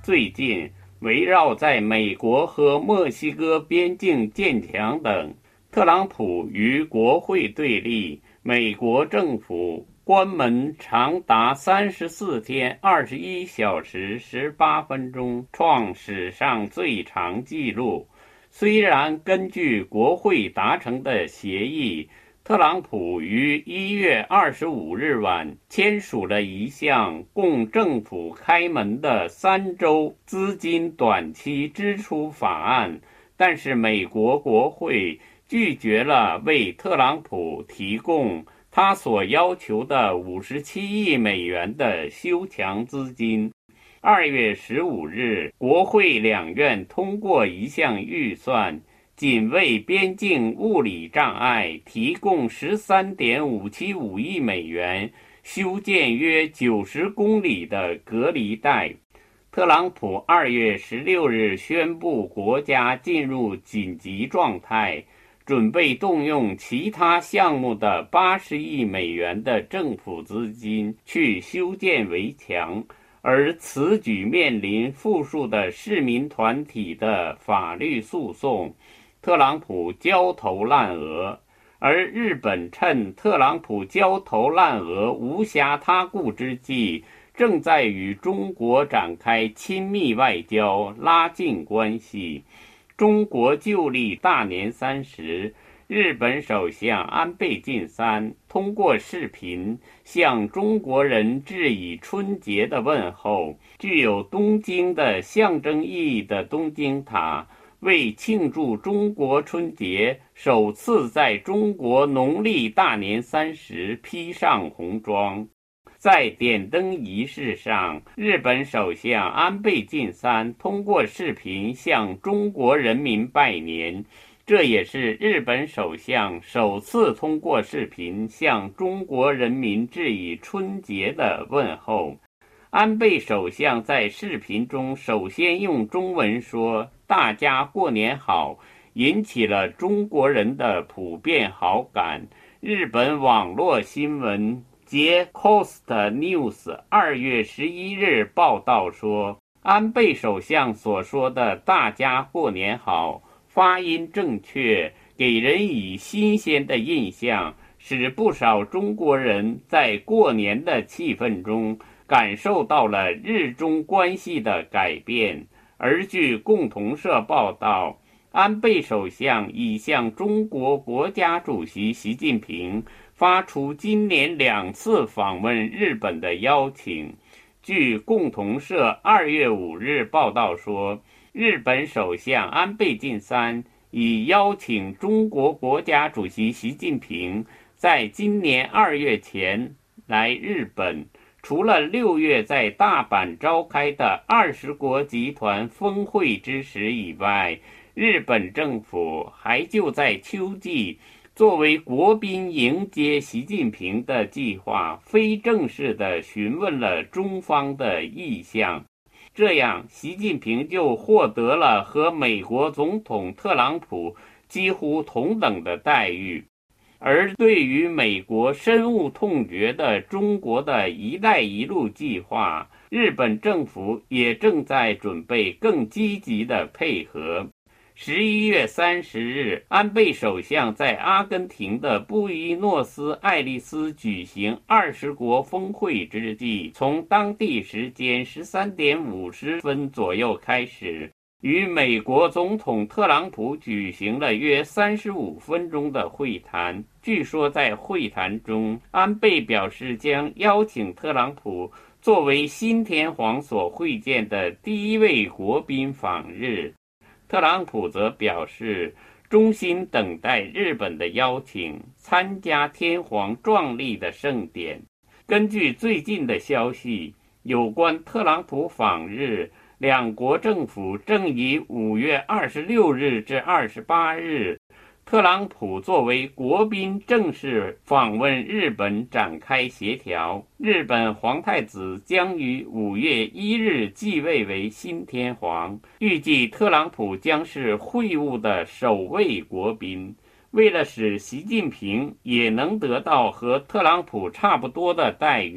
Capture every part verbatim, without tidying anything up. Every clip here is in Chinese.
最近围绕在美国和墨西哥边境建墙等，特朗普与国会对立，美国政府关门长达三十四天二十一小时十八分钟，创史上最长纪录。虽然根据国会达成的协议，特朗普于一月二十五日晚签署了一项供政府开门的三周资金短期支出法案，但是美国国会拒绝了为特朗普提供他所要求的五十七亿美元的修墙资金。二月十五日，国会两院通过一项预算，仅为边境物理障碍提供 十三点五七五亿美元，修建约九十公里的隔离带。特朗普二月十六日宣布国家进入紧急状态，准备动用其他项目的八十亿美元的政府资金去修建围墙，而此举面临复数的市民团体的法律诉讼。特朗普焦头烂额，而日本趁特朗普焦头烂额无暇他顾之际，正在与中国展开亲密外交，拉近关系。中国旧历大年三十，日本首相安倍晋三通过视频向中国人致以春节的问候。具有东京的象征意义的东京塔为庆祝中国春节，首次在中国农历大年三十披上红装。在点灯仪式上，日本首相安倍晋三通过视频向中国人民拜年，这也是日本首相首次通过视频向中国人民致以春节的问候。安倍首相在视频中首先用中文说大家过年好，引起了中国人的普遍好感。日本网络新闻捷 Coast News 二月十一日报道说，安倍首相所说的大家过年好发音正确，给人以新鲜的印象，使不少中国人在过年的气氛中感受到了日中关系的改变。而据共同社报道，安倍首相已向中国国家主席习近平发出今年两次访问日本的邀请。据共同社二月五日报道说，日本首相安倍晋三已邀请中国国家主席习近平在今年二月前来日本。除了六月在大阪召开的二十国集团峰会之时以外，日本政府还就在秋季作为国宾迎接习近平的计划非正式地询问了中方的意向，这样习近平就获得了和美国总统特朗普几乎同等的待遇。而对于美国深恶痛绝的中国的一带一路计划，日本政府也正在准备更积极的配合。十一月三十日，安倍首相在阿根廷的布宜诺斯艾利斯举行二十国峰会之际，从当地时间十三点五十分左右开始，与美国总统特朗普举行了约三十五分钟的会谈。据说在会谈中，安倍表示将邀请特朗普作为新天皇所会见的第一位国宾访日。特朗普则表示衷心等待日本的邀请，参加天皇壮丽的盛典。根据最近的消息，有关特朗普访日，两国政府正以五月二十六日至二十八日，特朗普作为国宾正式访问日本展开协调。日本皇太子将于五月一日继位为新天皇，预计特朗普将是会晤的首位国宾。为了使习近平也能得到和特朗普差不多的待遇，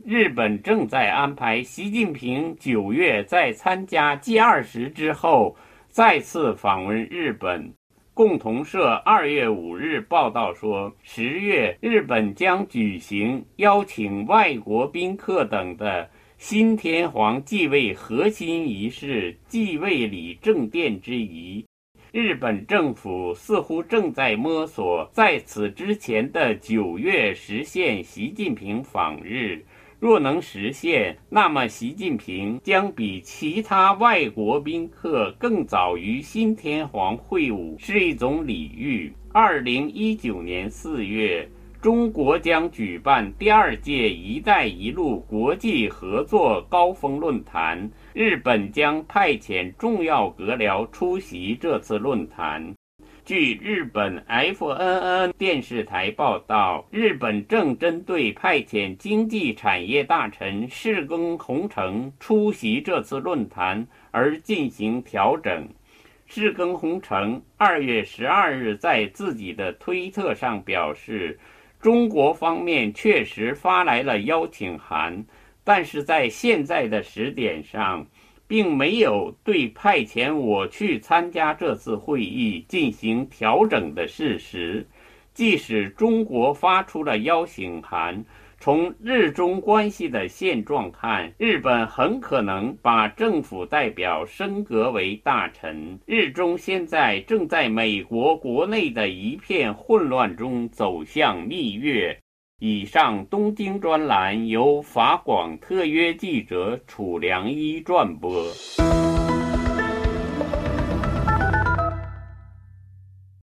日本正在安排习近平九月在参加 G 二十 之后再次访问日本。共同社二月五日报道说，十月日本将举行邀请外国宾客等的新天皇继位核心仪式继位礼正殿之仪。日本政府似乎正在摸索在此之前的九月实现习近平访日。若能实现，那么习近平将比其他外国宾客更早于新天皇会晤，是一种礼遇。二零一九年四月，中国将举办第二届“一带一路”国际合作高峰论坛，日本将派遣重要阁僚出席这次论坛。据日本 F N N 电视台报道，日本正针对派遣经济产业大臣世耕弘成出席这次论坛而进行调整。世耕弘成二月十二日在自己的推特上表示，中国方面确实发来了邀请函，但是在现在的时点上，并没有对派遣我去参加这次会议进行调整的事实。即使中国发出了邀请函，从日中关系的现状看，日本很可能把政府代表升格为大臣。日中现在正在美国国内的一片混乱中走向蜜月。以上东京专栏由法广特约记者楚良一撰播。